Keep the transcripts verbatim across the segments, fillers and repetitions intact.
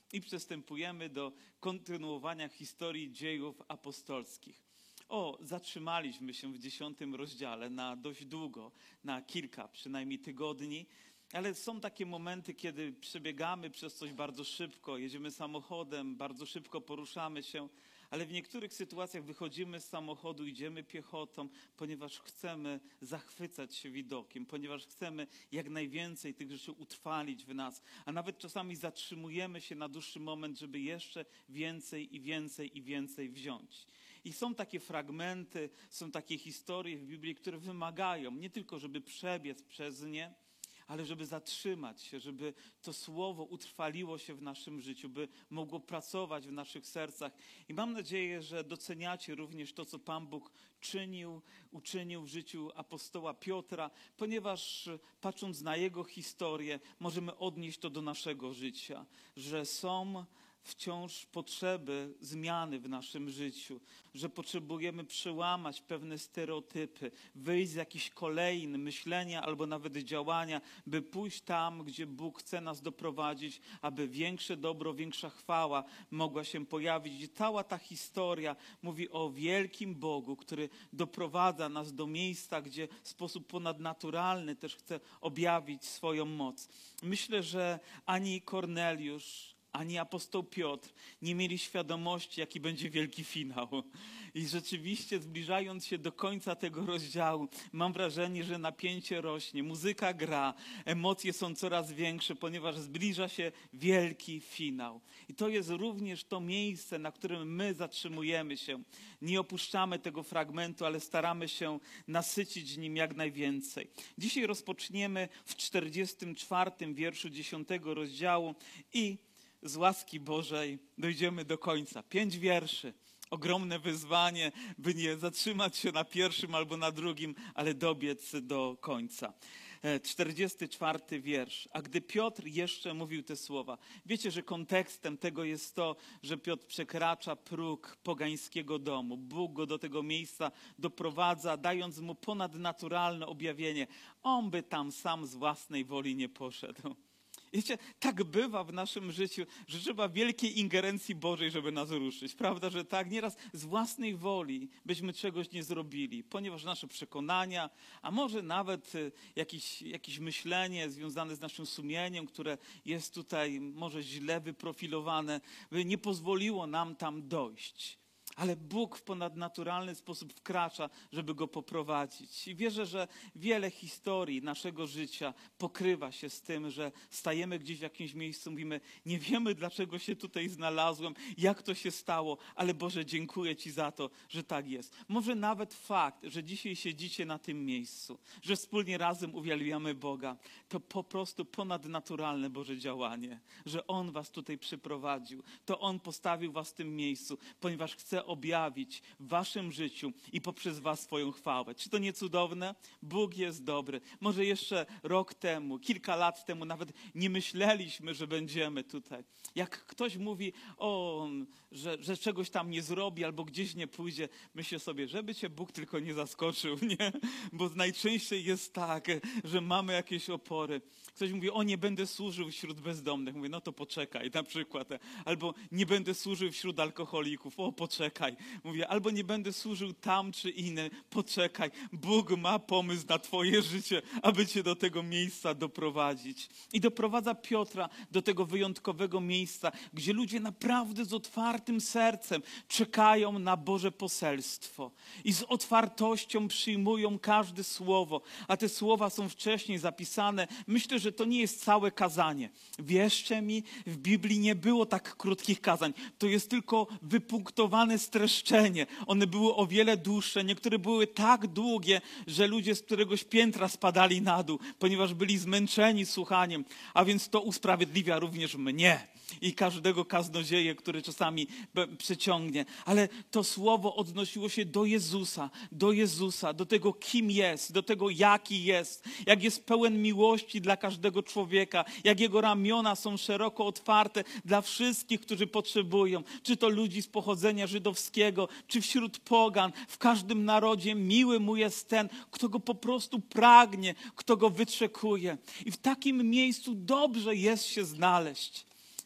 I przystępujemy do kontynuowania historii dziejów apostolskich. O, zatrzymaliśmy się w dziesiątym rozdziale na dość długo, na kilka przynajmniej tygodni, ale są takie momenty, kiedy przebiegamy przez coś bardzo szybko, jedziemy samochodem, bardzo szybko poruszamy się, ale w niektórych sytuacjach wychodzimy z samochodu, idziemy piechotą, ponieważ chcemy zachwycać się widokiem, ponieważ chcemy jak najwięcej tych rzeczy utrwalić w nas, a nawet czasami zatrzymujemy się na dłuższy moment, żeby jeszcze więcej i więcej i więcej wziąć. I są takie fragmenty, są takie historie w Biblii, które wymagają nie tylko, żeby przebiec przez nie, ale żeby zatrzymać się, żeby to słowo utrwaliło się w naszym życiu, by mogło pracować w naszych sercach. I mam nadzieję, że doceniacie również to, co Pan Bóg czynił, uczynił w życiu apostoła Piotra, ponieważ patrząc na jego historię, możemy odnieść to do naszego życia, że są wciąż potrzeby zmiany w naszym życiu, że potrzebujemy przełamać pewne stereotypy, wyjść z jakichś kolejn myślenia albo nawet działania, by pójść tam, gdzie Bóg chce nas doprowadzić, aby większe dobro, większa chwała mogła się pojawić. I cała ta historia mówi o wielkim Bogu, który doprowadza nas do miejsca, gdzie w sposób ponadnaturalny też chce objawić swoją moc. Myślę, że ani Korneliusz, ani apostoł Piotr nie mieli świadomości, jaki będzie wielki finał. I rzeczywiście zbliżając się do końca tego rozdziału, mam wrażenie, że napięcie rośnie, muzyka gra, emocje są coraz większe, ponieważ zbliża się wielki finał. I to jest również to miejsce, na którym my zatrzymujemy się. Nie opuszczamy tego fragmentu, ale staramy się nasycić nim jak najwięcej. Dzisiaj rozpoczniemy w czterdziestym czwartym wierszu dziesiątego rozdziału i z łaski Bożej dojdziemy do końca. Pięć wierszy. Ogromne wyzwanie, by nie zatrzymać się na pierwszym albo na drugim, ale dobiec do końca. czterdziesty czwarty wiersz. A gdy Piotr jeszcze mówił te słowa. Wiecie, że kontekstem tego jest to, że Piotr przekracza próg pogańskiego domu. Bóg go do tego miejsca doprowadza, dając mu ponadnaturalne objawienie. On by tam sam z własnej woli nie poszedł. Wiecie, tak bywa w naszym życiu, że trzeba wielkiej ingerencji Bożej, żeby nas ruszyć. Prawda, że tak? Nieraz z własnej woli byśmy czegoś nie zrobili, ponieważ nasze przekonania, a może nawet jakieś, jakieś myślenie związane z naszym sumieniem, które jest tutaj może źle wyprofilowane, nie pozwoliło nam tam dojść. Ale Bóg w ponadnaturalny sposób wkracza, żeby go poprowadzić. I wierzę, że wiele historii naszego życia pokrywa się z tym, że stajemy gdzieś w jakimś miejscu, mówimy, nie wiemy, dlaczego się tutaj znalazłem, jak to się stało, ale Boże, dziękuję Ci za to, że tak jest. Może nawet fakt, że dzisiaj siedzicie na tym miejscu, że wspólnie razem uwielbiamy Boga, to po prostu ponadnaturalne Boże działanie, że On was tutaj przyprowadził, to On postawił was w tym miejscu, ponieważ chce objawić w waszym życiu i poprzez was swoją chwałę. Czy to nie cudowne? Bóg jest dobry. Może jeszcze rok temu, kilka lat temu nawet nie myśleliśmy, że będziemy tutaj. Jak ktoś mówi, o, że, że czegoś tam nie zrobi albo gdzieś nie pójdzie, myślę sobie, żeby cię Bóg tylko nie zaskoczył, nie? Bo najczęściej jest tak, że mamy jakieś opory. Ktoś mówi, o, nie będę służył wśród bezdomnych. Mówię, no to poczekaj, na przykład. Albo nie będę służył wśród alkoholików. O, poczekaj. Mówię, albo nie będę służył tam czy inny. Poczekaj. Bóg ma pomysł na twoje życie, aby cię do tego miejsca doprowadzić. I doprowadza Piotra do tego wyjątkowego miejsca, gdzie ludzie naprawdę z otwartym sercem czekają na Boże poselstwo. I z otwartością przyjmują każde słowo. A te słowa są wcześniej zapisane. Myślę, że to nie jest całe kazanie. Wierzcie mi, w Biblii nie było tak krótkich kazań. To jest tylko wypunktowane streszczenie. One były o wiele dłuższe. Niektóre były tak długie, że ludzie z któregoś piętra spadali na dół, ponieważ byli zmęczeni słuchaniem. A więc to usprawiedliwia również mnie i każdego kaznodzieję, który czasami przeciągnie. Ale to słowo odnosiło się do Jezusa, do Jezusa, do tego, kim jest, do tego, jaki jest, jak jest pełen miłości dla każdego człowieka, jak Jego ramiona są szeroko otwarte dla wszystkich, którzy potrzebują, czy to ludzi z pochodzenia żydowskiego, czy wśród pogan, w każdym narodzie miły Mu jest ten, kto Go po prostu pragnie, kto Go wyczekuje. I w takim miejscu dobrze jest się znaleźć.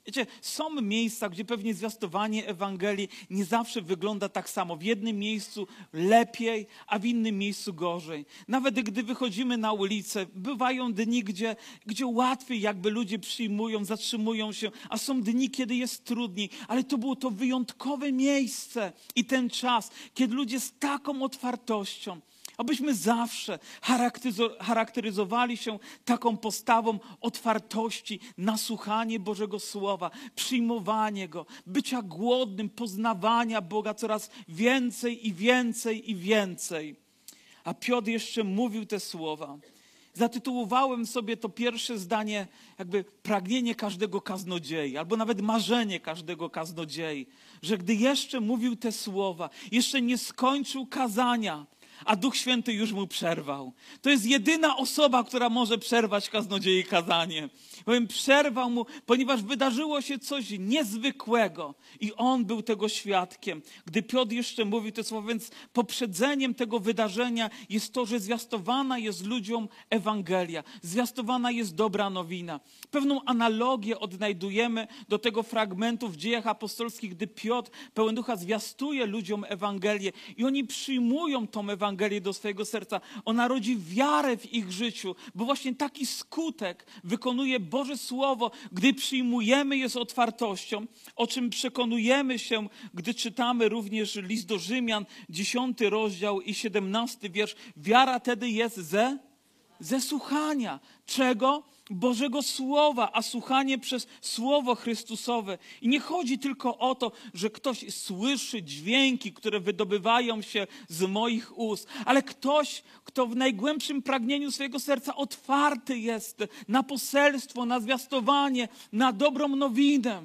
Wiecie, są miejsca, gdzie pewnie zwiastowanie Ewangelii nie zawsze wygląda tak samo. W jednym miejscu lepiej, a w innym miejscu gorzej. Nawet gdy wychodzimy na ulicę, bywają dni, gdzie, gdzie łatwiej jakby ludzie przyjmują, zatrzymują się, a są dni, kiedy jest trudniej. Ale to było to wyjątkowe miejsce i ten czas, kiedy ludzie z taką otwartością, abyśmy zawsze charakteryzowali się taką postawą otwartości na słuchanie Bożego Słowa, przyjmowanie Go, bycia głodnym, poznawania Boga coraz więcej i więcej i więcej. A Piotr jeszcze mówił te słowa. Zatytułowałem sobie to pierwsze zdanie jakby pragnienie każdego kaznodziei, albo nawet marzenie każdego kaznodziei, że gdy jeszcze mówił te słowa, jeszcze nie skończył kazania, a Duch Święty już mu przerwał. To jest jedyna osoba, która może przerwać kaznodziei kazanie. Powiem, przerwał mu, ponieważ wydarzyło się coś niezwykłego i on był tego świadkiem. Gdy Piotr jeszcze mówił te słowa, więc poprzedzeniem tego wydarzenia jest to, że zwiastowana jest ludziom Ewangelia. Zwiastowana jest dobra nowina. Pewną analogię odnajdujemy do tego fragmentu w Dziejach Apostolskich, gdy Piotr pełen ducha zwiastuje ludziom Ewangelię i oni przyjmują tą Ewangelię do swojego serca. Ona rodzi wiarę w ich życiu, bo właśnie taki skutek wykonuje Boże Słowo, gdy przyjmujemy je z otwartością, o czym przekonujemy się, gdy czytamy również list do Rzymian, dziesiąty rozdział i siedemnasty wiersz. Wiara tedy jest ze, ze słuchania. Czego? Bożego Słowa, a słuchanie przez Słowo Chrystusowe. I nie chodzi tylko o to, że ktoś słyszy dźwięki, które wydobywają się z moich ust, ale ktoś, kto w najgłębszym pragnieniu swojego serca otwarty jest na poselstwo, na zwiastowanie, na dobrą nowinę.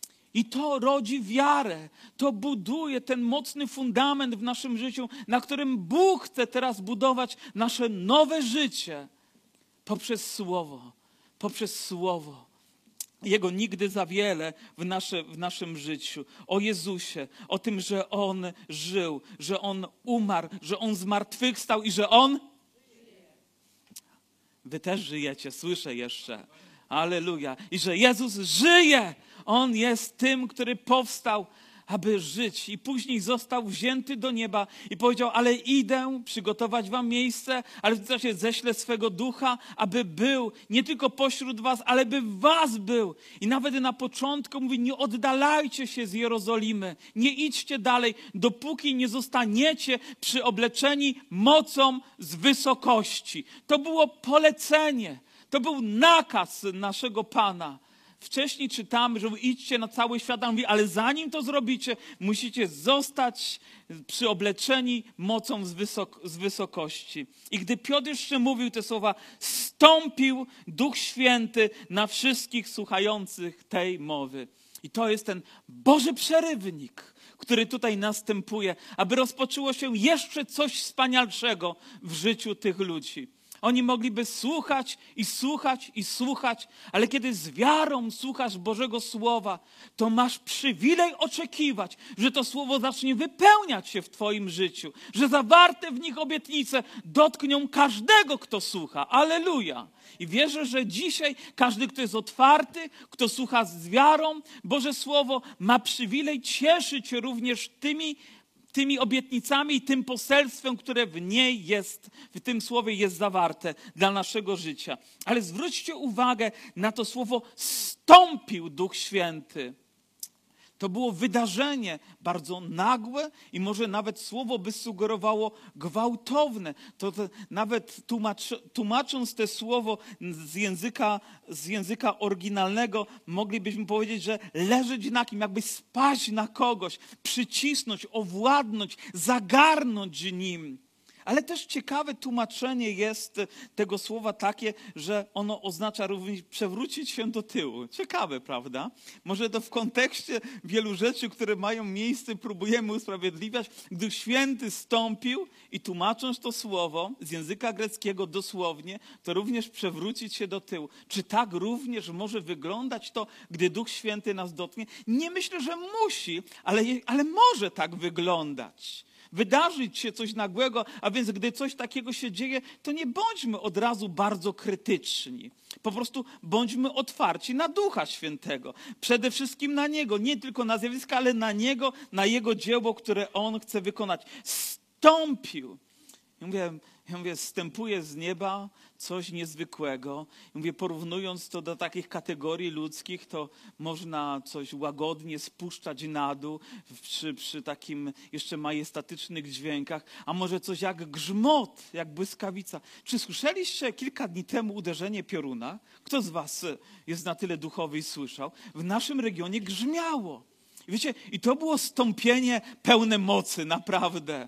I to rodzi wiarę, to buduje ten mocny fundament w naszym życiu, na którym Bóg chce teraz budować nasze nowe życie poprzez Słowo. Poprzez Słowo. Jego nigdy za wiele w, nasze, w naszym życiu. O Jezusie, o tym, że On żył, że On umarł, że On zmartwychwstał i że On... Wy też żyjecie, słyszę jeszcze. Alleluja. I że Jezus żyje. On jest tym, który powstał, aby żyć. I później został wzięty do nieba i powiedział, ale idę przygotować wam miejsce, ale w tym czasie ześlę swego ducha, aby był nie tylko pośród was, ale by w was był. I nawet na początku mówi, nie oddalajcie się z Jerozolimy, nie idźcie dalej, dopóki nie zostaniecie przyobleczeni mocą z wysokości. To było polecenie, to był nakaz naszego Pana. Wcześniej czytamy, że idźcie na cały świat, a mówi, ale zanim to zrobicie, musicie zostać przyobleczeni mocą z, wysok- z wysokości. I gdy Piotr jeszcze mówił te słowa, stąpił Duch Święty na wszystkich słuchających tej mowy. I to jest ten Boży przerywnik, który tutaj następuje, aby rozpoczęło się jeszcze coś wspanialszego w życiu tych ludzi. Oni mogliby słuchać i słuchać i słuchać, ale kiedy z wiarą słuchasz Bożego Słowa, to masz przywilej oczekiwać, że to Słowo zacznie wypełniać się w twoim życiu, że zawarte w nich obietnice dotkną każdego, kto słucha. Alleluja! I wierzę, że dzisiaj każdy, kto jest otwarty, kto słucha z wiarą Boże Słowo, ma przywilej cieszyć się również tymi tymi obietnicami i tym poselstwem, które w niej jest, w tym słowie jest zawarte dla naszego życia. Ale zwróćcie uwagę na to słowo stąpił Duch Święty. To było wydarzenie bardzo nagłe i może nawet słowo by sugerowało gwałtowne. To, to nawet tłumacz, tłumacząc to słowo z języka, z języka oryginalnego, moglibyśmy powiedzieć, że leżeć na kim, jakby spaść na kogoś, przycisnąć, owładnąć, zagarnąć nim. Ale też ciekawe tłumaczenie jest tego słowa takie, że ono oznacza również przewrócić się do tyłu. Ciekawe, prawda? Może to w kontekście wielu rzeczy, które mają miejsce, próbujemy usprawiedliwiać. Gdy Święty stąpił i tłumacząc to słowo z języka greckiego dosłownie, to również przewrócić się do tyłu. Czy tak również może wyglądać to, gdy Duch Święty nas dotknie? Nie myślę, że musi, ale, ale może tak wyglądać. Wydarzyć się coś nagłego, a więc gdy coś takiego się dzieje, to nie bądźmy od razu bardzo krytyczni. Po prostu bądźmy otwarci na Ducha Świętego. Przede wszystkim na Niego, nie tylko na zjawiska, ale na Niego, na Jego dzieło, które On chce wykonać. Stąpił. Ja mówię, ja mówię, zstępuje z nieba coś niezwykłego. Ja mówię, porównując to do takich kategorii ludzkich, to można coś łagodnie spuszczać na dół przy, przy takim jeszcze majestatycznych dźwiękach, a może coś jak grzmot, jak błyskawica. Czy słyszeliście kilka dni temu uderzenie pioruna? Kto z was jest na tyle duchowy i słyszał? W naszym regionie grzmiało. I wiecie, i to było stąpienie pełne mocy, naprawdę.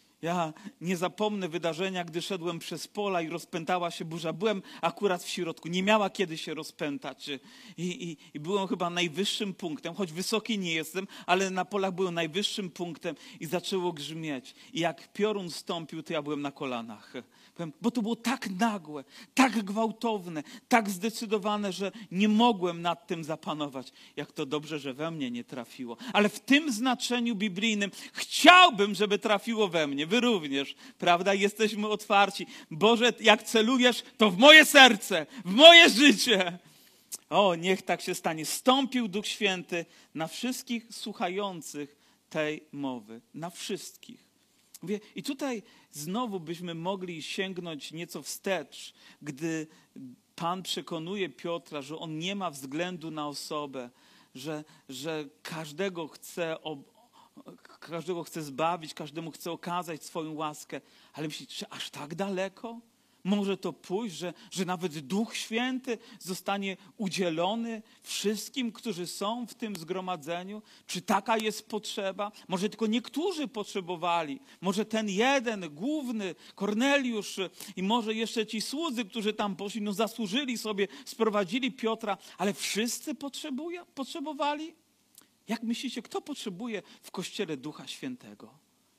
Ja nie zapomnę wydarzenia, gdy szedłem przez pola i rozpętała się burza. Byłem akurat w środku, nie miała kiedy się rozpętać. I, i, i byłem chyba najwyższym punktem, choć wysoki nie jestem, ale na polach byłem najwyższym punktem i zaczęło grzmieć. I jak piorun stąpił, to ja byłem na kolanach. Bo to było tak nagłe, tak gwałtowne, tak zdecydowane, że nie mogłem nad tym zapanować. Jak to dobrze, że we mnie nie trafiło. Ale w tym znaczeniu biblijnym chciałbym, żeby trafiło we mnie. Wy również, prawda? Jesteśmy otwarci. Boże, jak celujesz, to w moje serce, w moje życie. O, niech tak się stanie. Stąpił Duch Święty na wszystkich słuchających tej mowy. Na wszystkich. Mówię, i tutaj znowu byśmy mogli sięgnąć nieco wstecz, gdy Pan przekonuje Piotra, że on nie ma względu na osobę, że, że każdego chce, ob, każdego chce zbawić, każdemu chce okazać swoją łaskę. Ale myślicie, czy aż tak daleko? Może to pójść, że, że nawet Duch Święty zostanie udzielony wszystkim, którzy są w tym zgromadzeniu? Czy taka jest potrzeba? Może tylko niektórzy potrzebowali. Może ten jeden, główny, Korneliusz i może jeszcze ci słudzy, którzy tam poszli, no zasłużyli sobie, sprowadzili Piotra, ale wszyscy potrzebują, potrzebowali? Jak myślicie, kto potrzebuje w Kościele Ducha Świętego?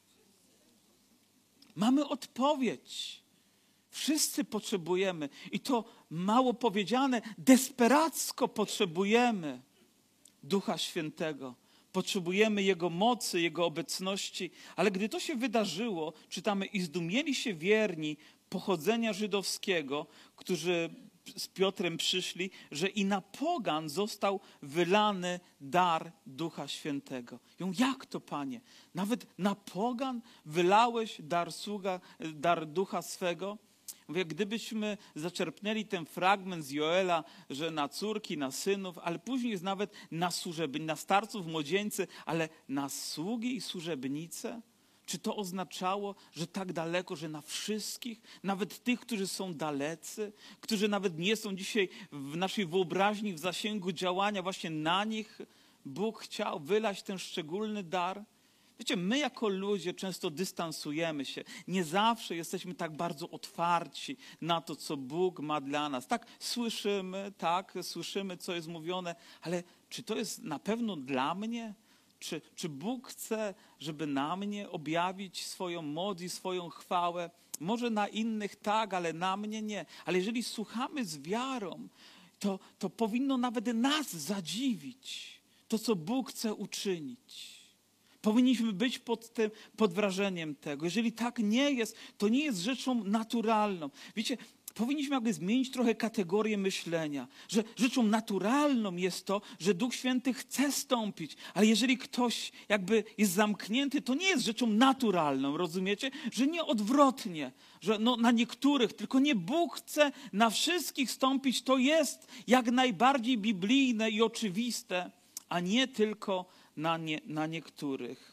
Mamy odpowiedź. Wszyscy potrzebujemy i to mało powiedziane, desperacko potrzebujemy Ducha Świętego. Potrzebujemy Jego mocy, Jego obecności, ale gdy to się wydarzyło, czytamy, i zdumieli się wierni pochodzenia żydowskiego, którzy z Piotrem przyszli, że i na pogan został wylany dar Ducha Świętego. I mówią, jak to, Panie? Nawet na pogan wylałeś dar sługa, dar Ducha swego? Mówię, gdybyśmy zaczerpnęli ten fragment z Joela, że na córki, na synów, ale później jest nawet na służebni, na starców, młodzieńcy, ale na sługi i służebnice? Czy to oznaczało, że tak daleko, że na wszystkich, nawet tych, którzy są dalecy, którzy nawet nie są dzisiaj w naszej wyobraźni, w zasięgu działania, właśnie na nich Bóg chciał wylać ten szczególny dar? Wiecie, my jako ludzie często dystansujemy się. Nie zawsze jesteśmy tak bardzo otwarci na to, co Bóg ma dla nas. Tak, słyszymy, tak, słyszymy, co jest mówione, ale czy to jest na pewno dla mnie? Czy, czy Bóg chce, żeby na mnie objawić swoją moc i swoją chwałę? Może na innych tak, ale na mnie nie. Ale jeżeli słuchamy z wiarą, to, to powinno nawet nas zadziwić to, co Bóg chce uczynić. Powinniśmy być pod, tym, pod wrażeniem tego. Jeżeli tak nie jest, to nie jest rzeczą naturalną. Wiecie, powinniśmy jakby zmienić trochę kategorię myślenia, że rzeczą naturalną jest to, że Duch Święty chce stąpić, ale jeżeli ktoś jakby jest zamknięty, to nie jest rzeczą naturalną, rozumiecie? Że nie odwrotnie, że no na niektórych, tylko nie Bóg chce na wszystkich stąpić, to jest jak najbardziej biblijne i oczywiste, a nie tylko na, nie, na niektórych.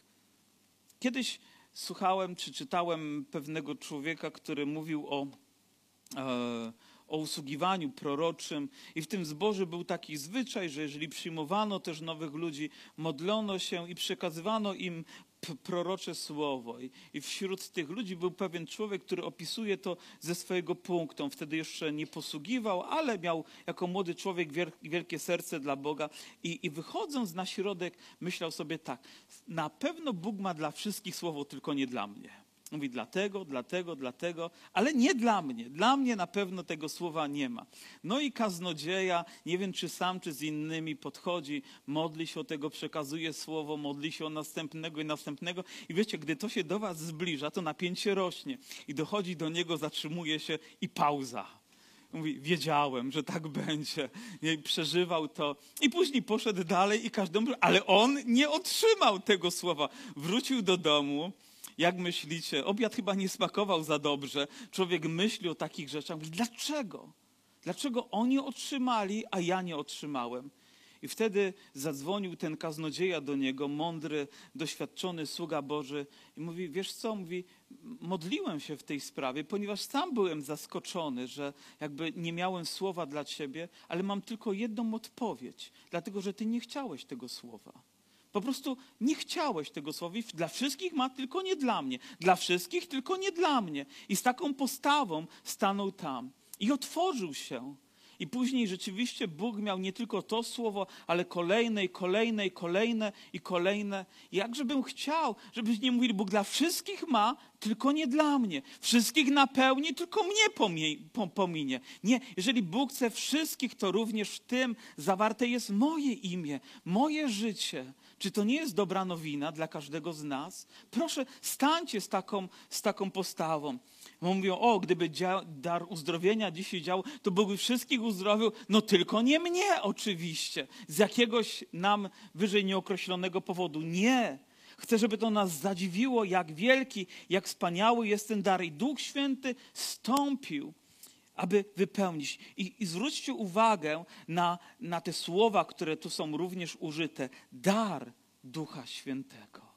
Kiedyś słuchałem czy czytałem pewnego człowieka, który mówił o o usługiwaniu proroczym i w tym zborze był taki zwyczaj, że jeżeli przyjmowano też nowych ludzi, modlono się i przekazywano im prorocze słowo. I, I wśród tych ludzi był pewien człowiek, który opisuje to ze swojego punktu. On wtedy jeszcze nie posługiwał, ale miał jako młody człowiek wielkie serce dla Boga. I, i wychodząc na środek myślał sobie tak, na pewno Bóg ma dla wszystkich słowo, tylko nie dla mnie. Mówi dlatego, dlatego, dlatego, ale nie dla mnie. Dla mnie na pewno tego słowa nie ma. No i kaznodzieja, nie wiem czy sam, czy z innymi podchodzi, modli się o tego, przekazuje słowo, modli się o następnego i następnego. I wiecie, gdy to się do was zbliża, to napięcie rośnie. I dochodzi do niego, zatrzymuje się i pauza. Mówi, wiedziałem, że tak będzie. I przeżywał to. I później poszedł dalej i każdemu, ale on nie otrzymał tego słowa. Wrócił do domu. Jak myślicie? Obiad chyba nie smakował za dobrze. Człowiek myśli o takich rzeczach. Mówi, dlaczego? Dlaczego oni otrzymali, a ja nie otrzymałem? I wtedy zadzwonił ten kaznodzieja do niego, mądry, doświadczony sługa Boży i mówi, wiesz co, mówi, modliłem się w tej sprawie, ponieważ sam byłem zaskoczony, że jakby nie miałem słowa dla ciebie, ale mam tylko jedną odpowiedź, dlatego że ty nie chciałeś tego słowa. Po prostu nie chciałeś tego słowa. Dla wszystkich ma, tylko nie dla mnie. Dla wszystkich, tylko nie dla mnie. I z taką postawą stanął tam i otworzył się. I później rzeczywiście Bóg miał nie tylko to słowo, ale kolejne i kolejne i kolejne i kolejne. I jakże bym chciał, żebyś nie mówili, Bóg dla wszystkich ma, tylko nie dla mnie. Wszystkich napełni, tylko mnie pominie. Nie, jeżeli Bóg chce wszystkich, to również w tym zawarte jest moje imię, moje życie. Czy to nie jest dobra nowina dla każdego z nas? Proszę, stańcie z taką, z taką postawą. Mówią, o, gdyby dzia- dar uzdrowienia dzisiaj działał, to Bóg by wszystkich uzdrowił, no tylko nie mnie oczywiście. Z jakiegoś nam wyżej nieokreślonego powodu. Nie. Chcę, żeby to nas zadziwiło, jak wielki, jak wspaniały jest ten dar. I Duch Święty stąpił, aby wypełnić. I, i zwróćcie uwagę na, na te słowa, które tu są również użyte. Dar Ducha Świętego.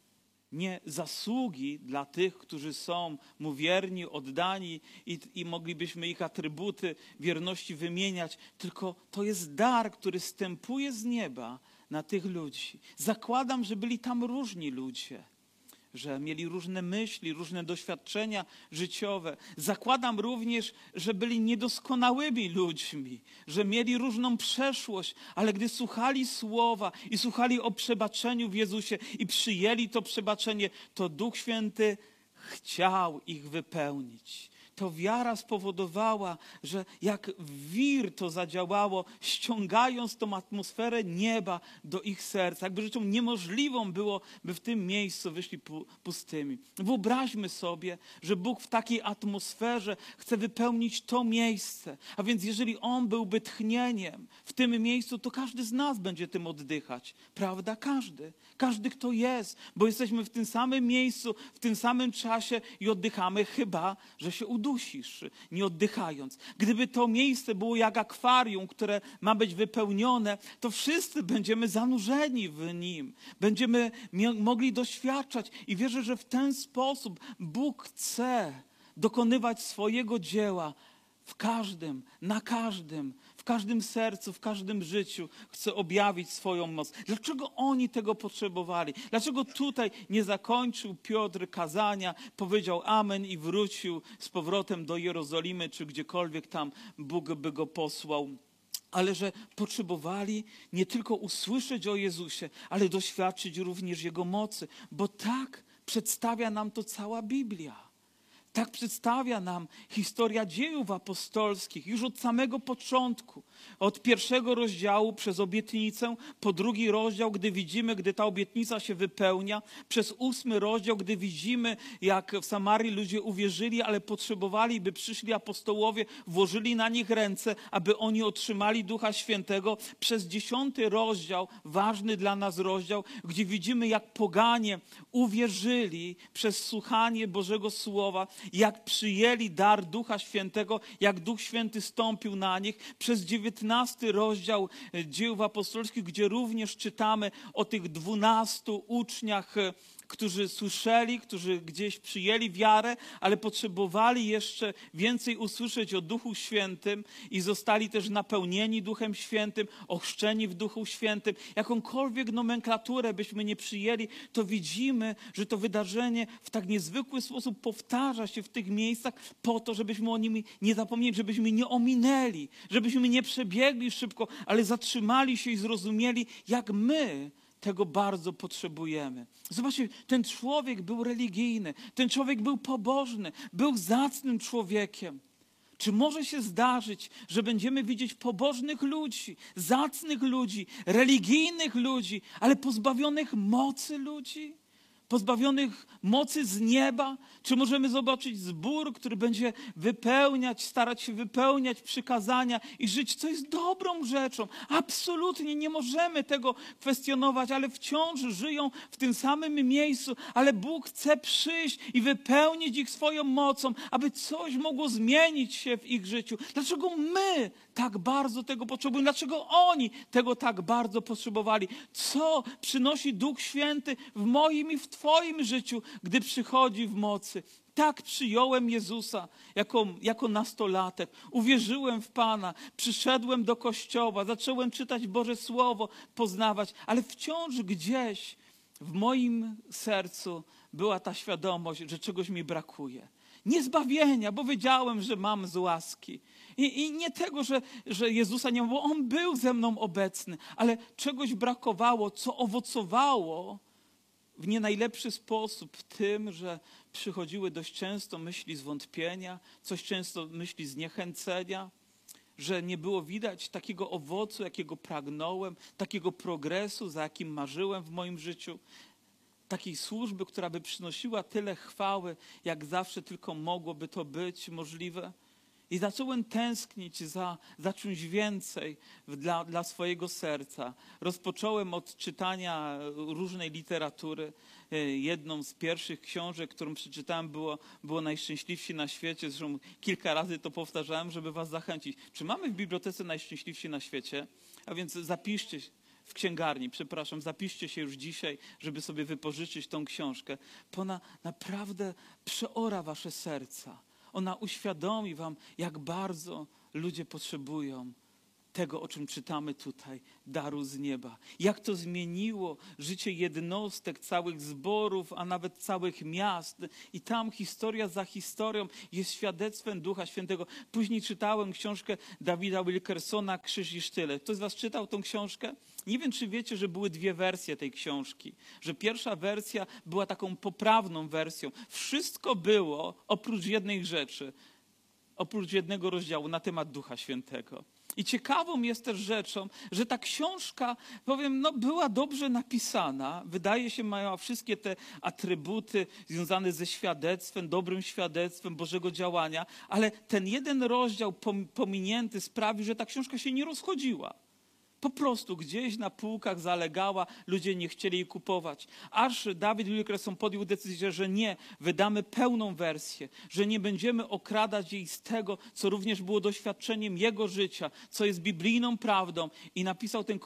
Nie zasługi dla tych, którzy są mu wierni, oddani i, i moglibyśmy ich atrybuty wierności wymieniać, tylko to jest dar, który zstępuje z nieba na tych ludzi. Zakładam, że byli tam różni ludzie, że mieli różne myśli, różne doświadczenia życiowe. Zakładam również, że byli niedoskonałymi ludźmi, że mieli różną przeszłość, ale gdy słuchali słowa i słuchali o przebaczeniu w Jezusie i przyjęli to przebaczenie, to Duch Święty chciał ich wypełnić. To wiara spowodowała, że jak wir to zadziałało, ściągając tą atmosferę nieba do ich serca. Jakby rzeczą niemożliwą było, by w tym miejscu wyszli pustymi. Wyobraźmy sobie, że Bóg w takiej atmosferze chce wypełnić to miejsce. A więc jeżeli On byłby tchnieniem w tym miejscu, to każdy z nas będzie tym oddychać. Prawda? Każdy. Każdy, kto jest. Bo jesteśmy w tym samym miejscu, w tym samym czasie i oddychamy, chyba że się udusisz, nie oddychając. Gdyby to miejsce było jak akwarium, które ma być wypełnione, to wszyscy będziemy zanurzeni w nim. Będziemy mogli doświadczać i wierzę, że w ten sposób Bóg chce dokonywać swojego dzieła w każdym, na każdym, w każdym sercu, w każdym życiu chce objawić swoją moc. Dlaczego oni tego potrzebowali? Dlaczego tutaj nie zakończył Piotr kazania, powiedział amen i wrócił z powrotem do Jerozolimy, czy gdziekolwiek tam Bóg by go posłał? Ale że potrzebowali nie tylko usłyszeć o Jezusie, ale doświadczyć również Jego mocy, bo tak przedstawia nam to cała Biblia. Tak przedstawia nam historia dziejów apostolskich już od samego początku. Od pierwszego rozdziału przez obietnicę, po drugi rozdział, gdy widzimy, gdy ta obietnica się wypełnia, przez ósmy rozdział, gdy widzimy, jak w Samarii ludzie uwierzyli, ale potrzebowali, by przyszli apostołowie, włożyli na nich ręce, aby oni otrzymali Ducha Świętego. Przez dziesiąty rozdział, ważny dla nas rozdział, gdzie widzimy, jak poganie uwierzyli przez słuchanie Bożego Słowa, jak przyjęli dar Ducha Świętego, jak Duch Święty stąpił na nich. Przez dziewiętnasty rozdział Dziejów Apostolskich, gdzie również czytamy o tych dwunastu uczniach, którzy słyszeli, którzy gdzieś przyjęli wiarę, ale potrzebowali jeszcze więcej usłyszeć o Duchu Świętym i zostali też napełnieni Duchem Świętym, ochrzczeni w Duchu Świętym. Jakąkolwiek nomenklaturę byśmy nie przyjęli, to widzimy, że to wydarzenie w tak niezwykły sposób powtarza się w tych miejscach po to, żebyśmy o nim nie zapomnieli, żebyśmy nie ominęli, żebyśmy nie przebiegli szybko, ale zatrzymali się i zrozumieli, jak my tego bardzo potrzebujemy. Zobaczcie, ten człowiek był religijny, ten człowiek był pobożny, był zacnym człowiekiem. Czy może się zdarzyć, że będziemy widzieć pobożnych ludzi, zacnych ludzi, religijnych ludzi, ale pozbawionych mocy ludzi? pozbawionych mocy z nieba? Czy możemy zobaczyć zbór, który będzie wypełniać, starać się wypełniać przykazania i żyć, co jest dobrą rzeczą? Absolutnie nie możemy tego kwestionować, ale wciąż żyją w tym samym miejscu, ale Bóg chce przyjść i wypełnić ich swoją mocą, aby coś mogło zmienić się w ich życiu. Dlaczego my tak bardzo tego potrzebujemy? Dlaczego oni tego tak bardzo potrzebowali? Co przynosi Duch Święty w moim i w Twoim życiu, gdy przychodzi w mocy? Tak przyjąłem Jezusa jako, jako nastolatek. Uwierzyłem w Pana, przyszedłem do kościoła, zacząłem czytać Boże Słowo, poznawać, ale wciąż gdzieś w moim sercu była ta świadomość, że czegoś mi brakuje. Nie zbawienia, bo wiedziałem, że mam z łaski. I, i nie tego, że, że Jezusa nie ma, bo On był ze mną obecny, ale czegoś brakowało, co owocowało w nie najlepszy sposób w tym, że przychodziły dość często myśli zwątpienia, coś często myśli zniechęcenia, że nie było widać takiego owocu, jakiego pragnąłem, takiego progresu, za jakim marzyłem w moim życiu, takiej służby, która by przynosiła tyle chwały, jak zawsze tylko mogłoby to być możliwe. I zacząłem tęsknić za, za czymś więcej dla, dla swojego serca. Rozpocząłem od czytania różnej literatury. Jedną z pierwszych książek, którą przeczytałem, było, było Najszczęśliwsi na świecie. Zresztą kilka razy to powtarzałem, żeby was zachęcić. Czy mamy w bibliotece Najszczęśliwsi na świecie? A więc zapiszcie w księgarni, przepraszam, zapiszcie się już dzisiaj, żeby sobie wypożyczyć tą książkę. Bo ona naprawdę przeora wasze serca. Ona uświadomi wam, jak bardzo ludzie potrzebują tego, o czym czytamy tutaj, daru z nieba. Jak to zmieniło życie jednostek, całych zborów, a nawet całych miast. I tam historia za historią jest świadectwem Ducha Świętego. Później czytałem książkę Davida Wilkersona Krzyż i Sztylet. Ktoś z was czytał tą książkę? Nie wiem, czy wiecie, że były dwie wersje tej książki. Że pierwsza wersja była taką poprawną wersją. Wszystko było oprócz jednej rzeczy. Oprócz jednego rozdziału na temat Ducha Świętego. I ciekawą jest też rzeczą, że ta książka, powiem, no była dobrze napisana. Wydaje się, miała wszystkie te atrybuty związane ze świadectwem, dobrym świadectwem Bożego działania, ale ten jeden rozdział pominięty sprawił, że ta książka się nie rozchodziła. Po prostu gdzieś na półkach zalegała, ludzie nie chcieli jej kupować. Aż David Wilkerson podjął decyzję, że nie, wydamy pełną wersję, że nie będziemy okradać jej z tego, co również było doświadczeniem jego życia, co jest biblijną prawdą. I napisał ten,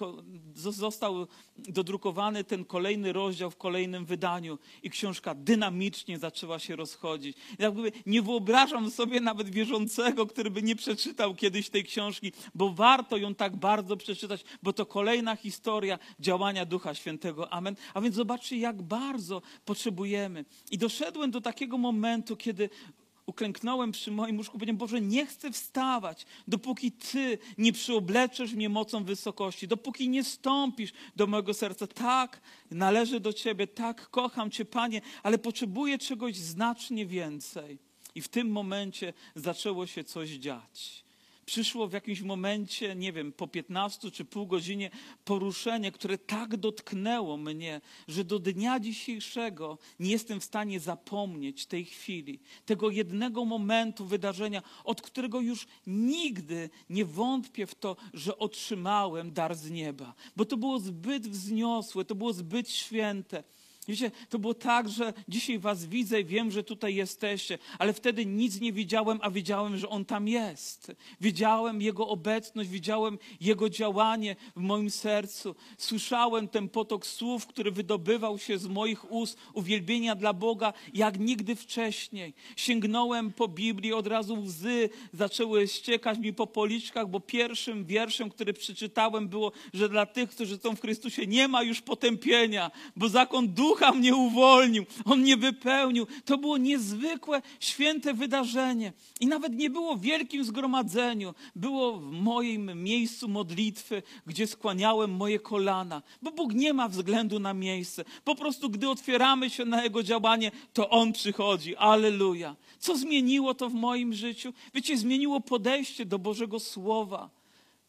został dodrukowany ten kolejny rozdział w kolejnym wydaniu i książka dynamicznie zaczęła się rozchodzić. Jakby nie wyobrażam sobie nawet wierzącego, który by nie przeczytał kiedyś tej książki, bo warto ją tak bardzo przeczytać, bo to kolejna historia działania Ducha Świętego. Amen. A więc zobaczcie, jak bardzo potrzebujemy. I doszedłem do takiego momentu, kiedy uklęknąłem przy moim łóżku, powiedziałem: Boże, nie chcę wstawać, dopóki Ty nie przyobleczesz mnie mocą wysokości, dopóki nie stąpisz do mojego serca. Tak, należy do Ciebie, tak, kocham Cię, Panie, ale potrzebuję czegoś znacznie więcej. I w tym momencie zaczęło się coś dziać. Przyszło w jakimś momencie, nie wiem, po piętnastu czy pół godzinie poruszenie, które tak dotknęło mnie, że do dnia dzisiejszego nie jestem w stanie zapomnieć tej chwili, tego jednego momentu, wydarzenia, od którego już nigdy nie wątpię w to, że otrzymałem dar z nieba. Bo to było zbyt wzniosłe, to było zbyt święte. Wiecie, to było tak, że dzisiaj was widzę i wiem, że tutaj jesteście, ale wtedy nic nie widziałem, a wiedziałem, że On tam jest. Wiedziałem Jego obecność, widziałem Jego działanie w moim sercu. Słyszałem ten potok słów, który wydobywał się z moich ust, uwielbienia dla Boga, jak nigdy wcześniej. Sięgnąłem po Biblii, od razu łzy zaczęły ściekać mi po policzkach, bo pierwszym wierszem, który przeczytałem, było, że dla tych, którzy są w Chrystusie, nie ma już potępienia, bo zakon ducha Ducha mnie uwolnił, On mnie wypełnił. To było niezwykłe, święte wydarzenie. I nawet nie było w wielkim zgromadzeniu. Było w moim miejscu modlitwy, gdzie skłaniałem moje kolana. Bo Bóg nie ma względu na miejsce. Po prostu, gdy otwieramy się na Jego działanie, to On przychodzi. Alleluja. Co zmieniło to w moim życiu? Wiecie, zmieniło podejście do Bożego Słowa.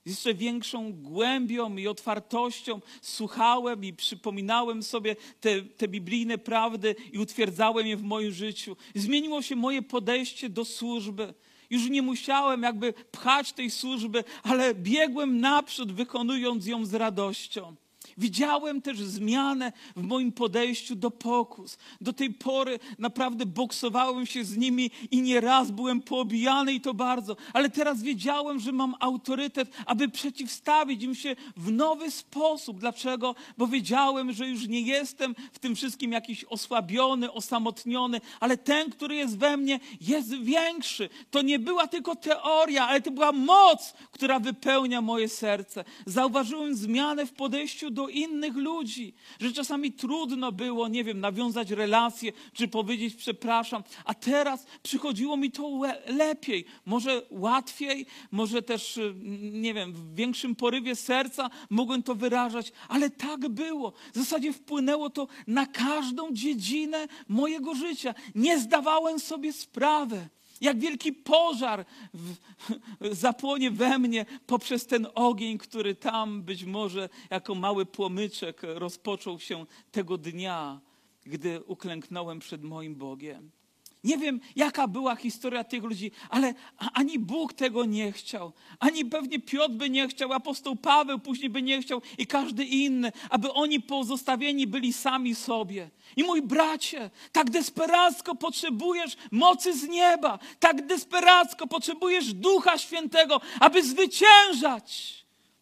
Z jeszcze większą głębią i otwartością słuchałem i przypominałem sobie te, te biblijne prawdy i utwierdzałem je w moim życiu. Zmieniło się moje podejście do służby. Już nie musiałem jakby pchać tej służby, ale biegłem naprzód, wykonując ją z radością. Widziałem też zmianę w moim podejściu do pokus. Do tej pory naprawdę boksowałem się z nimi i nieraz byłem poobijany i to bardzo. Ale teraz wiedziałem, że mam autorytet, aby przeciwstawić im się w nowy sposób. Dlaczego? Bo wiedziałem, że już nie jestem w tym wszystkim jakiś osłabiony, osamotniony, ale ten, który jest we mnie, jest większy. To nie była tylko teoria, ale to była moc, która wypełnia moje serce. Zauważyłem zmianę w podejściu do innych ludzi, że czasami trudno było, nie wiem, nawiązać relacje, czy powiedzieć przepraszam, a teraz przychodziło mi to lepiej, może łatwiej, może też, nie wiem, w większym porywie serca mogłem to wyrażać, ale tak było. W zasadzie wpłynęło to na każdą dziedzinę mojego życia. Nie zdawałem sobie sprawy, jak wielki pożar w, zapłonie we mnie poprzez ten ogień, który tam być może jako mały płomyczek rozpoczął się tego dnia, gdy uklęknąłem przed moim Bogiem. Nie wiem, jaka była historia tych ludzi, ale ani Bóg tego nie chciał, ani pewnie Piotr by nie chciał, apostoł Paweł później by nie chciał i każdy inny, aby oni pozostawieni byli sami sobie. I mój bracie, tak desperacko potrzebujesz mocy z nieba, tak desperacko potrzebujesz Ducha Świętego, aby zwyciężać.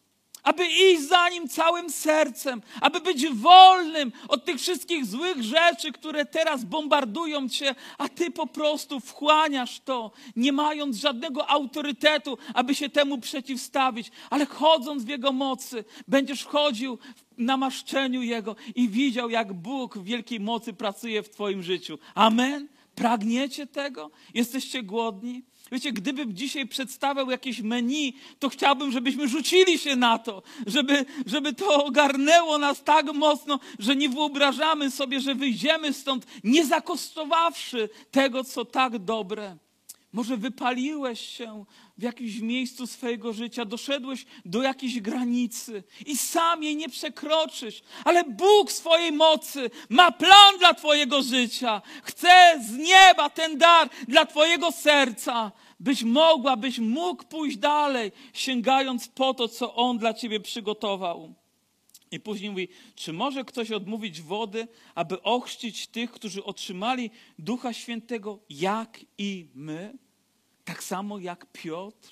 Aby iść za Nim całym sercem, aby być wolnym od tych wszystkich złych rzeczy, które teraz bombardują Cię, a Ty po prostu wchłaniasz to, nie mając żadnego autorytetu, aby się temu przeciwstawić, ale chodząc w Jego mocy, będziesz chodził w namaszczeniu Jego i widział, jak Bóg w wielkiej mocy pracuje w Twoim życiu. Amen? Pragniecie tego? Jesteście głodni? Wiecie, gdybym dzisiaj przedstawiał jakieś menu, to chciałbym, żebyśmy rzucili się na to, żeby, żeby to ogarnęło nas tak mocno, że nie wyobrażamy sobie, że wyjdziemy stąd, nie zakosztowawszy tego, co tak dobre. Może wypaliłeś się w jakimś miejscu swojego życia, doszedłeś do jakiejś granicy i sam jej nie przekroczysz, ale Bóg w swojej mocy ma plan dla twojego życia. Chce z nieba ten dar dla twojego serca, byś mogła, byś mógł pójść dalej, sięgając po to, co On dla ciebie przygotował. I później mówi, czy może ktoś odmówić wody, aby ochrzcić tych, którzy otrzymali Ducha Świętego, jak i my? Tak samo jak Piotr,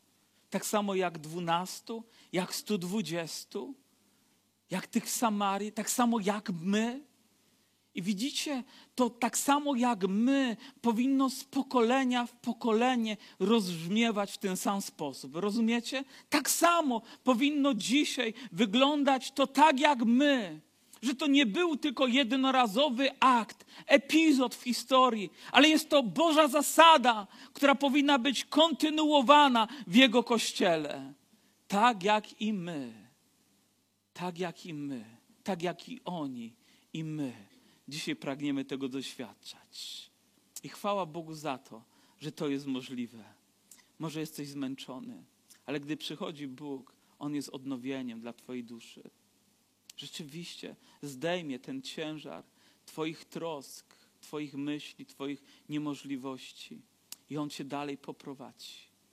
tak samo jak dwunastu, jak stu dwudziestu, jak tych w Samarii, tak samo jak my. I widzicie, to tak samo jak my powinno z pokolenia w pokolenie rozbrzmiewać w ten sam sposób. Rozumiecie? Tak samo powinno dzisiaj wyglądać to tak jak my. Że to nie był tylko jednorazowy akt, epizod w historii, ale jest to Boża zasada, która powinna być kontynuowana w Jego Kościele. Tak jak i my. Tak jak i my. Tak jak i oni i my. Dzisiaj pragniemy tego doświadczać. I chwała Bogu za to, że to jest możliwe. Może jesteś zmęczony, ale gdy przychodzi Bóg, On jest odnowieniem dla twojej duszy. Rzeczywiście zdejmie ten ciężar twoich trosk, twoich myśli, twoich niemożliwości i On cię dalej poprowadzi.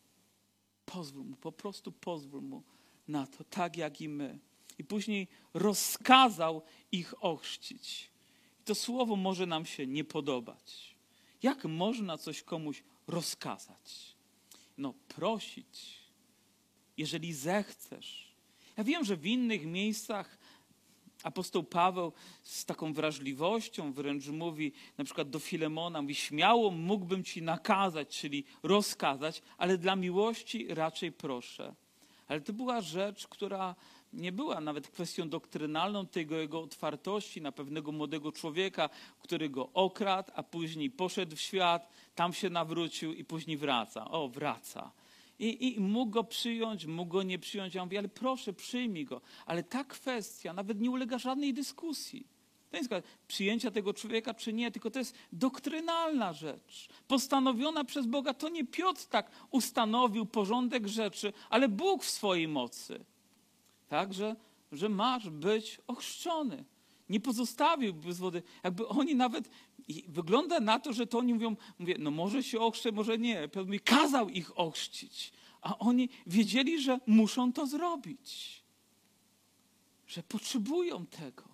Pozwól Mu, po prostu pozwól Mu na to, tak jak i my. I później rozkazał ich ochrzcić. I to słowo może nam się nie podobać. Jak można coś komuś rozkazać? No prosić, jeżeli zechcesz. Ja wiem, że w innych miejscach apostoł Paweł z taką wrażliwością wręcz mówi, na przykład do Filemona, mówi, śmiało mógłbym ci nakazać, czyli rozkazać, ale dla miłości raczej proszę. Ale to była rzecz, która nie była nawet kwestią doktrynalną tego jego otwartości na pewnego młodego człowieka, który go okradł, a później poszedł w świat, tam się nawrócił i później wraca. O, wraca. I, I mógł go przyjąć, mógł go nie przyjąć. Ja mówię, ale proszę, przyjmij go. Ale ta kwestia nawet nie ulega żadnej dyskusji. To jest przyjęcia tego człowieka czy nie, tylko to jest doktrynalna rzecz. Postanowiona przez Boga. To nie Piotr tak ustanowił porządek rzeczy, ale Bóg w swojej mocy. Także, że masz być ochrzczony. Nie pozostawił bez wody. Jakby oni nawet, wygląda na to, że to oni mówią, mówię, no może się ochrzczę, może nie. Piotr mówi, kazał ich ochrzcić. A oni wiedzieli, że muszą to zrobić. Że potrzebują tego.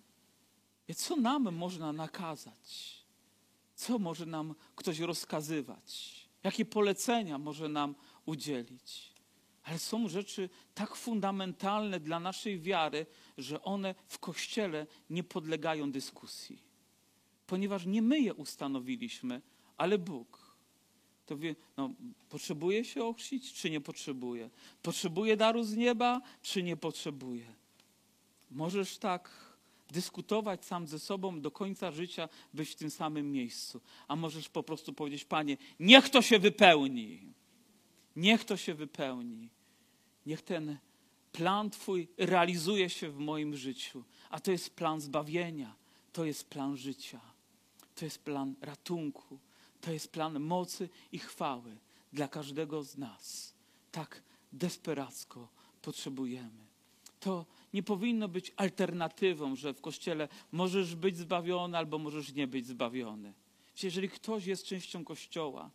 I co nam można nakazać? Co może nam ktoś rozkazywać? Jakie polecenia może nam udzielić? Ale są rzeczy tak fundamentalne dla naszej wiary, że one w Kościele nie podlegają dyskusji. Ponieważ nie my je ustanowiliśmy, ale Bóg. To wie, no, potrzebuje się ochrzcić, czy nie potrzebuje? Potrzebuje daru z nieba, czy nie potrzebuje? Możesz tak dyskutować sam ze sobą do końca życia, być w tym samym miejscu. A możesz po prostu powiedzieć, Panie, niech to się wypełni. Niech to się wypełni. Niech ten plan Twój realizuje się w moim życiu. A to jest plan zbawienia. To jest plan życia. To jest plan ratunku. To jest plan mocy i chwały dla każdego z nas. Tak desperacko potrzebujemy. To nie powinno być alternatywą, że w Kościele możesz być zbawiony albo możesz nie być zbawiony. Jeżeli ktoś jest częścią Kościoła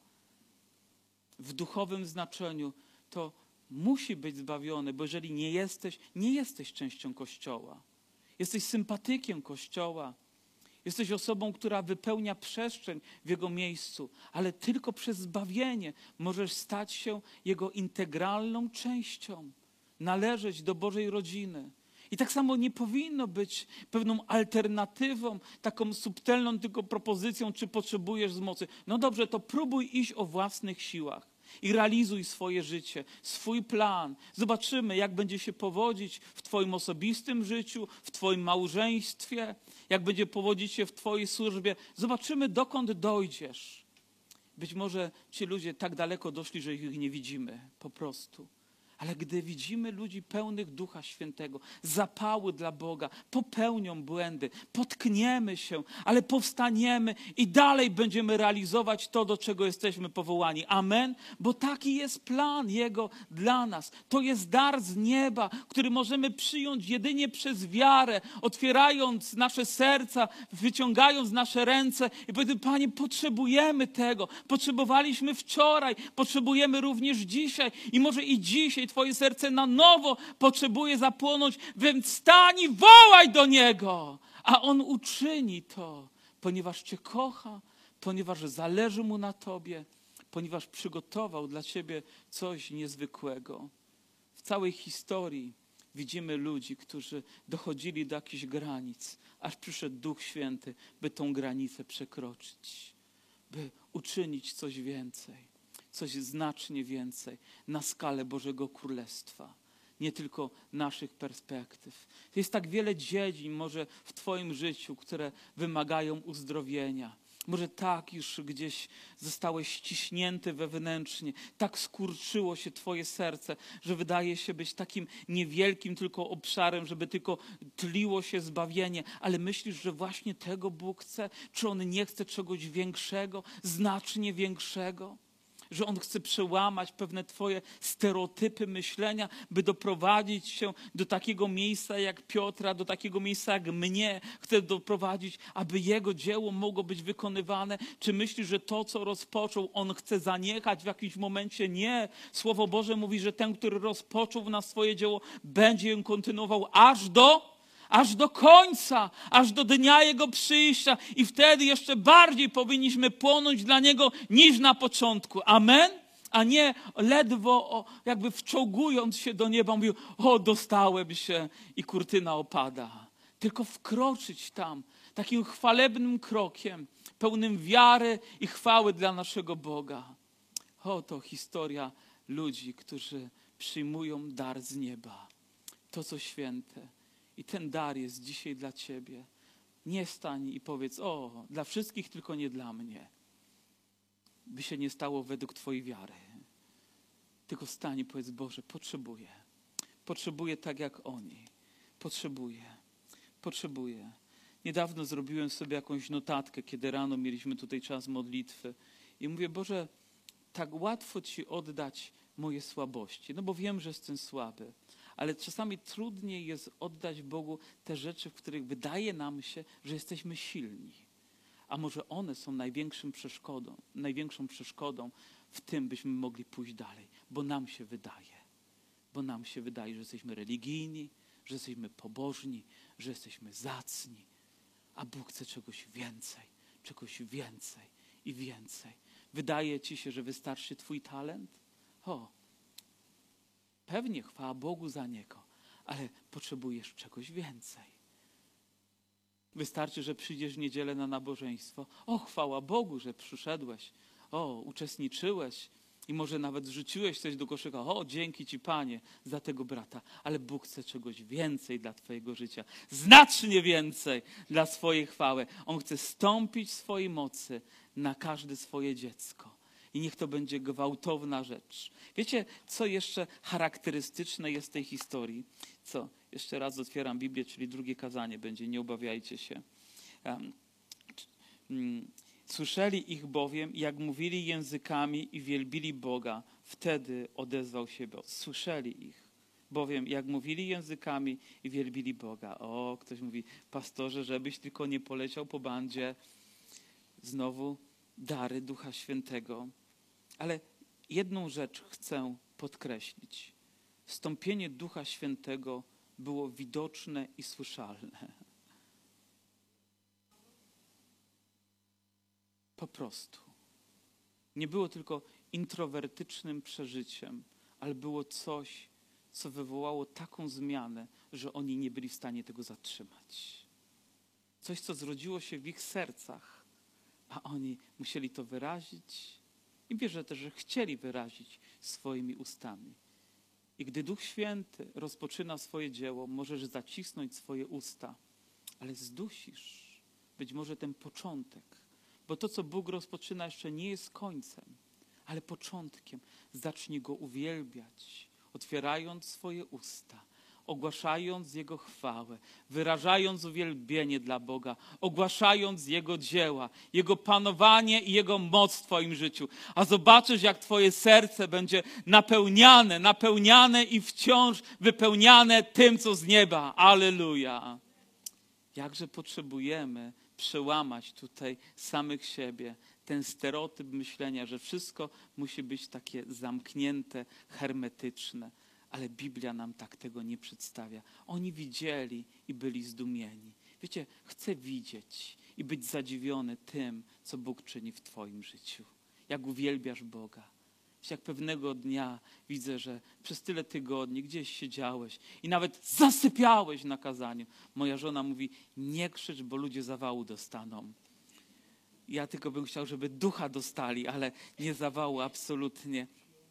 w duchowym znaczeniu, to musi być zbawiony, bo jeżeli nie jesteś, nie jesteś częścią Kościoła. Jesteś sympatykiem Kościoła. Jesteś osobą, która wypełnia przestrzeń w Jego miejscu, ale tylko przez zbawienie możesz stać się Jego integralną częścią, należeć do Bożej rodziny. I tak samo nie powinno być pewną alternatywą, taką subtelną tylko propozycją, czy potrzebujesz z mocy. No dobrze, to próbuj iść o własnych siłach i realizuj swoje życie, swój plan. Zobaczymy, jak będzie się powodzić w Twoim osobistym życiu, w Twoim małżeństwie, jak będzie powodzić się w Twojej służbie. Zobaczymy, dokąd dojdziesz. Być może ci ludzie tak daleko doszli, że ich nie widzimy po prostu. Ale gdy widzimy ludzi pełnych Ducha Świętego, zapału dla Boga, popełnią błędy, potkniemy się, ale powstaniemy i dalej będziemy realizować to, do czego jesteśmy powołani. Amen? Bo taki jest plan Jego dla nas. To jest dar z nieba, który możemy przyjąć jedynie przez wiarę, otwierając nasze serca, wyciągając nasze ręce i powiedzmy, Panie, potrzebujemy tego. Potrzebowaliśmy wczoraj, potrzebujemy również dzisiaj i może i dzisiaj Twoje serce na nowo potrzebuje zapłonąć, więc wstań i wołaj do Niego. A On uczyni to, ponieważ Cię kocha, ponieważ zależy Mu na Tobie, ponieważ przygotował dla Ciebie coś niezwykłego. W całej historii widzimy ludzi, którzy dochodzili do jakichś granic, aż przyszedł Duch Święty, by tą granicę przekroczyć, by uczynić coś więcej. Coś znacznie więcej na skalę Bożego Królestwa. Nie tylko naszych perspektyw. Jest tak wiele dziedzin może w Twoim życiu, które wymagają uzdrowienia. Może tak już gdzieś zostałeś ściśnięty wewnętrznie, tak skurczyło się Twoje serce, że wydaje się być takim niewielkim tylko obszarem, żeby tylko tliło się zbawienie. Ale myślisz, że właśnie tego Bóg chce? Czy On nie chce czegoś większego, znacznie większego? Że On chce przełamać pewne Twoje stereotypy myślenia, by doprowadzić się do takiego miejsca jak Piotra, do takiego miejsca jak mnie. Chce doprowadzić, aby Jego dzieło mogło być wykonywane. Czy myślisz, że to, co rozpoczął, On chce zaniechać w jakimś momencie? Nie. Słowo Boże mówi, że ten, który rozpoczął w nas swoje dzieło, będzie ją kontynuował aż do... Aż do końca, aż do dnia Jego przyjścia i wtedy jeszcze bardziej powinniśmy płonąć dla Niego niż na początku. Amen? A nie ledwo o, jakby wczołgując się do nieba mówił, o dostałem się i kurtyna opada. Tylko wkroczyć tam takim chwalebnym krokiem, pełnym wiary i chwały dla naszego Boga. Oto historia ludzi, którzy przyjmują dar z nieba. To, co święte. I ten dar jest dzisiaj dla Ciebie. Nie stań i powiedz, o, dla wszystkich, tylko nie dla mnie. By się nie stało według Twojej wiary. Tylko stań i powiedz, Boże, potrzebuję. Potrzebuję tak jak oni. Potrzebuję. Potrzebuję. Niedawno zrobiłem sobie jakąś notatkę, kiedy rano mieliśmy tutaj czas modlitwy. I mówię, Boże, tak łatwo Ci oddać moje słabości, no bo wiem, że jestem słaby. Ale czasami trudniej jest oddać Bogu te rzeczy, w których wydaje nam się, że jesteśmy silni. A może one są największą przeszkodą, największą przeszkodą w tym, byśmy mogli pójść dalej. Bo nam się wydaje, bo nam się wydaje, że jesteśmy religijni, że jesteśmy pobożni, że jesteśmy zacni. A Bóg chce czegoś więcej, czegoś więcej i więcej. Wydaje ci się, że wystarczy twój talent? O, pewnie chwała Bogu za niego, ale potrzebujesz czegoś więcej. Wystarczy, że przyjdziesz w niedzielę na nabożeństwo. O, chwała Bogu, że przyszedłeś. O, uczestniczyłeś i może nawet wrzuciłeś coś do koszyka. O, dzięki Ci, Panie, za tego brata. Ale Bóg chce czegoś więcej dla twojego życia. Znacznie więcej dla swojej chwały. On chce stąpić swojej mocy na każde swoje dziecko. I niech to będzie gwałtowna rzecz. Wiecie, co jeszcze charakterystyczne jest w tej historii? Co? Jeszcze raz otwieram Biblię, czyli drugie kazanie będzie, nie obawiajcie się. Um, um, Słyszeli ich bowiem, jak mówili językami i wielbili Boga. Wtedy odezwał się Bóg. Słyszeli ich bowiem, jak mówili językami i wielbili Boga. O, ktoś mówi, pastorze, żebyś tylko nie poleciał po bandzie. Znowu dary Ducha Świętego. Ale jedną rzecz chcę podkreślić. Wstąpienie Ducha Świętego było widoczne i słyszalne. Po prostu. Nie było tylko introwertycznym przeżyciem, ale było coś, co wywołało taką zmianę, że oni nie byli w stanie tego zatrzymać. Coś, co zrodziło się w ich sercach, a oni musieli to wyrazić i wierzę też, że chcieli wyrazić swoimi ustami. I gdy Duch Święty rozpoczyna swoje dzieło, możesz zacisnąć swoje usta, ale zdusisz być może ten początek. Bo to, co Bóg rozpoczyna, jeszcze nie jest końcem, ale początkiem. Zacznij Go uwielbiać, otwierając swoje usta, ogłaszając Jego chwałę, wyrażając uwielbienie dla Boga, ogłaszając Jego dzieła, Jego panowanie i Jego moc w twoim życiu. A zobaczysz, jak twoje serce będzie napełniane, napełniane i wciąż wypełniane tym, co z nieba. Alleluja! Jakże potrzebujemy przełamać tutaj samych siebie, ten stereotyp myślenia, że wszystko musi być takie zamknięte, hermetyczne. Ale Biblia nam tak tego nie przedstawia. Oni widzieli i byli zdumieni. Wiecie, chcę widzieć i być zadziwiony tym, co Bóg czyni w twoim życiu. Jak uwielbiasz Boga. Jak pewnego dnia widzę, że przez tyle tygodni gdzieś siedziałeś i nawet zasypiałeś na kazaniu. Moja żona mówi, nie krzycz, bo ludzie zawału dostaną. Ja tylko bym chciał, żeby ducha dostali, ale nie zawału absolutnie.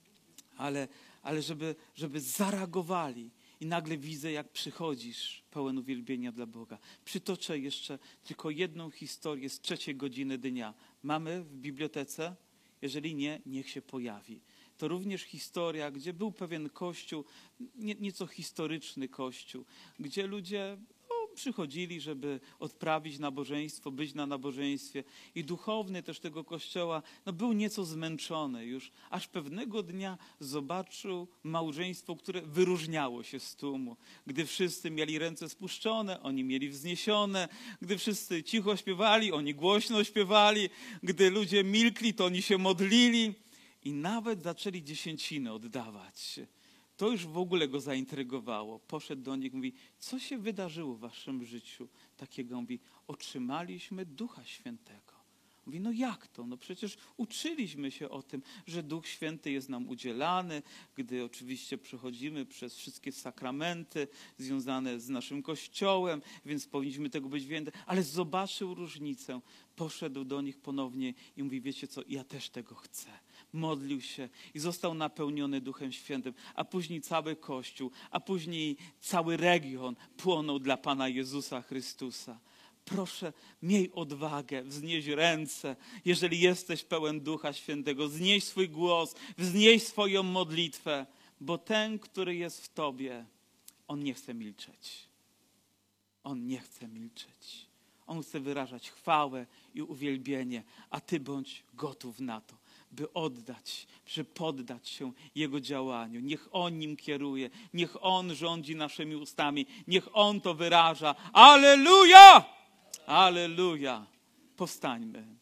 Ale, ale żeby, żeby zareagowali. I nagle widzę, jak przychodzisz pełen uwielbienia dla Boga. Przytoczę jeszcze tylko jedną historię z trzeciej godziny dnia. Mamy w bibliotece? Jeżeli nie, niech się pojawi. To również historia, gdzie był pewien kościół, nie, nieco historyczny kościół, gdzie ludzie o, przychodzili, żeby odprawić nabożeństwo, być na nabożeństwie. I duchowny też tego kościoła no, był nieco zmęczony już, aż pewnego dnia zobaczył małżeństwo, które wyróżniało się z tłumu. Gdy wszyscy mieli ręce spuszczone, oni mieli wzniesione. Gdy wszyscy cicho śpiewali, oni głośno śpiewali. Gdy ludzie milkli, to oni się modlili. I nawet zaczęli dziesięciny oddawać. To już w ogóle go zaintrygowało. Poszedł do nich i mówi, co się wydarzyło w waszym życiu? Takiego mówi, otrzymaliśmy Ducha Świętego. Mówi, no jak to? No przecież uczyliśmy się o tym, że Duch Święty jest nam udzielany, gdy oczywiście przechodzimy przez wszystkie sakramenty związane z naszym Kościołem, więc powinniśmy tego być więcej. Ale zobaczył różnicę. Poszedł do nich ponownie i mówi, wiecie co, ja też tego chcę. Modlił się i został napełniony Duchem Świętym, a później cały Kościół, a później cały region płonął dla Pana Jezusa Chrystusa. Proszę, miej odwagę, wznieś ręce, jeżeli jesteś pełen Ducha Świętego, wznieś swój głos, wznieś swoją modlitwę, bo ten, który jest w tobie, on nie chce milczeć. On nie chce milczeć. On chce wyrażać chwałę i uwielbienie, a ty bądź gotów na to, by oddać, by poddać się Jego działaniu. Niech On nim kieruje, niech On rządzi naszymi ustami, niech On to wyraża. Alleluja! Alleluja! Powstańmy.